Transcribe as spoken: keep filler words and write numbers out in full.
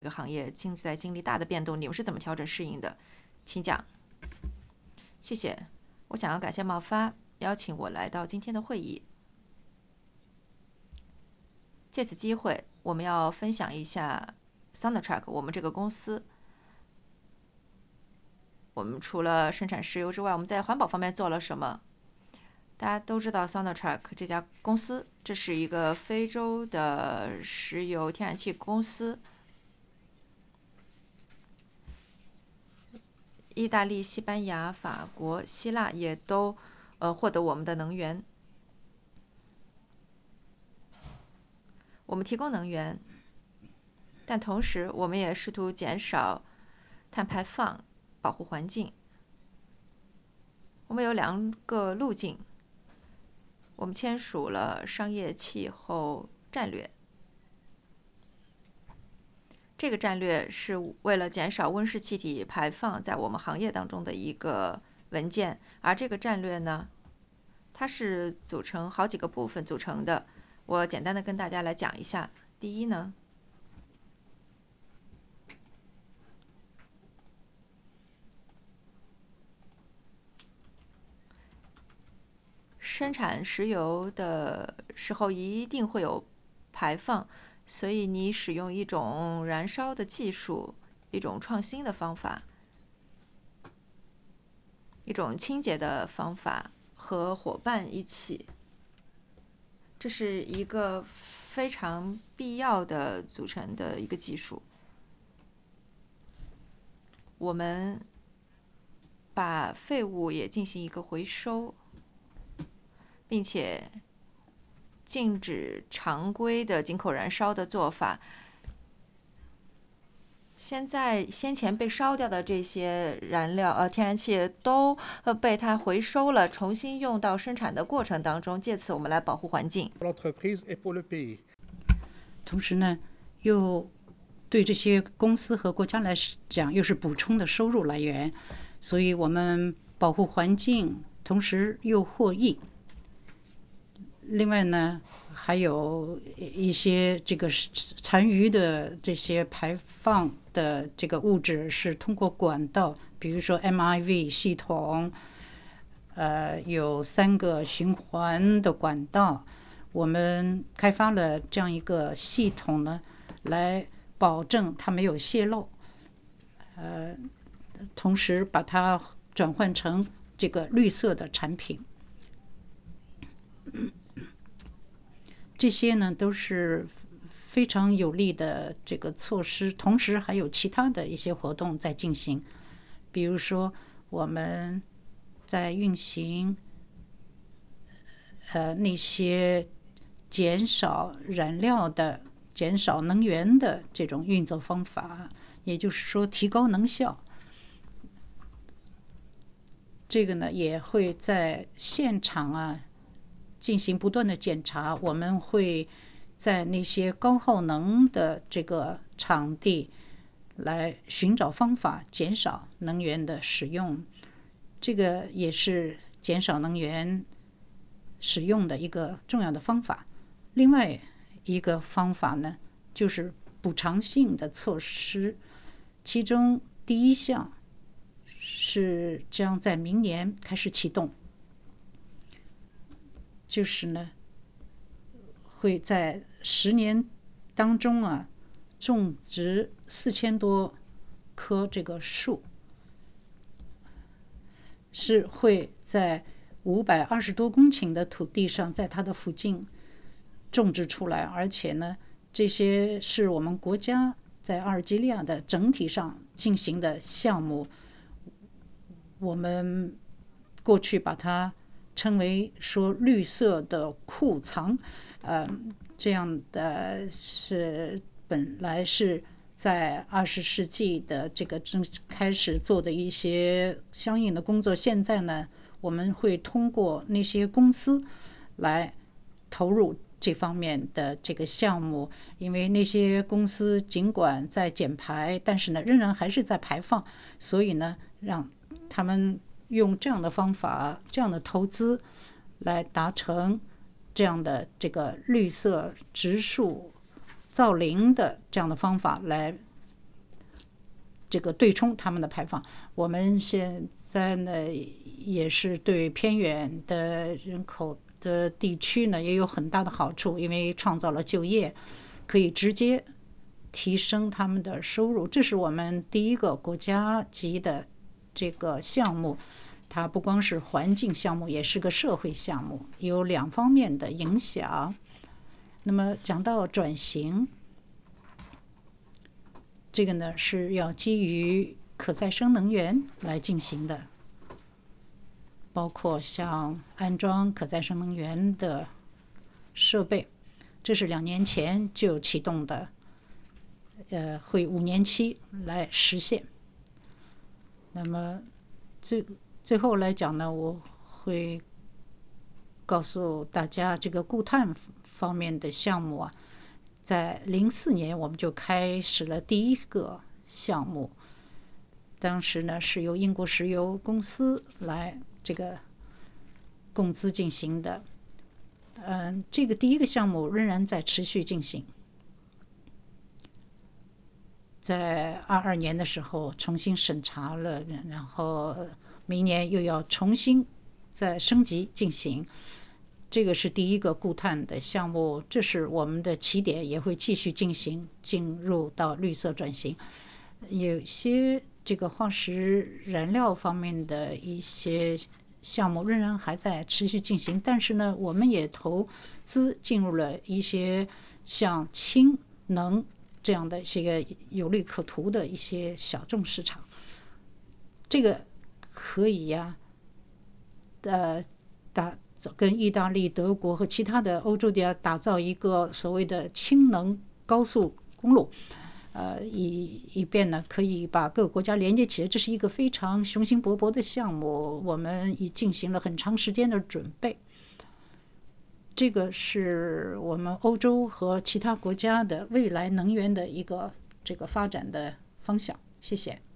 这个行业正在经历大的变动，你们是怎么调整适应的？请讲。谢谢，我想要感谢茂发邀请我来到今天的会议。借此机会，我们要分享一下 Sonatrach 我们这个公司。我们除了生产石油之外，我们在环保方面做了什么？大家都知道 Sonatrach 这家公司，这是一个非洲的石油天然气公司。意大利、西班牙、法国、希腊也都呃获得我们的能源。我们提供能源，但同时我们也试图减少碳排放，保护环境。我们有两个路径。我们签署了商业气候战略，这个战略是为了减少温室气体排放在我们行业当中的一个文件，而这个战略呢，它是组成好几个部分组成的。我简单的跟大家来讲一下。第一呢，生产石油的时候一定会有排放，所以你使用一种燃烧的技术，一种创新的方法，一种清洁的方法，和伙伴一起，这是一个非常必要的组成的一个技术。我们把废物也进行一个回收，并且禁止常规的井口燃烧的做法。现在先前被烧掉的这些燃料呃天然气都呃被它回收了，重新用到生产的过程当中，借此我们来保护环境。 同时呢，又对这些公司和国家来讲又是补充的收入来源，所以我们保护环境，同时又获益。另外呢，还有一些这个残余的这些排放的这个物质是通过管道，比如说 M I V 系统，呃，有三个循环的管道，我们开发了这样一个系统呢，来保证它没有泄漏，呃，同时把它转换成这个绿色的产品。这些呢都是非常有利的这个措施，同时还有其他的一些活动在进行，比如说我们在运行呃那些减少燃料的、减少能源的这种运作方法，也就是说提高能效。这个呢也会在现场啊进行不断的检查，我们会在那些高耗能的这个场地来寻找方法，减少能源的使用。这个也是减少能源使用的一个重要的方法。另外一个方法呢，就是补偿性的措施，其中第一项是将在明年开始启动，就是呢会在十年当中啊种植四千多棵这个树，是会在五百二十多公顷的土地上，在它的附近种植出来，而且呢，这些是我们国家在阿尔及利亚的整体上进行的项目。我们过去把它称为说绿色的库藏，呃，这样的是本来是在二十世纪的这个正开始做的一些相应的工作。现在呢，我们会通过那些公司来投入这方面的这个项目，因为那些公司尽管在减排，但是呢，仍然还是在排放，所以呢，让他们用这样的方法、这样的投资来达成这样的这个绿色植树造林的这样的方法来这个对冲他们的排放。我们现在呢也是对偏远的人口的地区呢也有很大的好处，因为创造了就业，可以直接提升他们的收入。这是我们第一个国家级的这个项目，它不光是环境项目，也是个社会项目，有两方面的影响。那么讲到转型，这个呢是要基于可再生能源来进行的，包括像安装可再生能源的设备，这是两年前就启动的，呃，会五年期来实现。那么最最后来讲呢，我会告诉大家这个固碳方面的项目啊，在零四年我们就开始了第一个项目，当时呢是由英国石油公司来这个共资进行的。嗯，这个第一个项目仍然在持续进行，在二二年的时候重新审查了，然后明年又要重新再升级进行。这个是第一个固碳的项目，这是我们的起点，也会继续进行，进入到绿色转型。有些这个化石燃料方面的一些项目仍然还在持续进行，但是呢，我们也投资进入了一些像氢能这样的一些有利可图的一些小众市场。这个可以呀、啊，呃，打跟意大利、德国和其他的欧洲的打造一个所谓的氢能高速公路。呃，以以便呢可以把各个国家连接起来，这是一个非常雄心勃勃的项目，我们已进行了很长时间的准备。这个是我们欧洲和其他国家的未来能源的一个这个发展的方向。谢谢。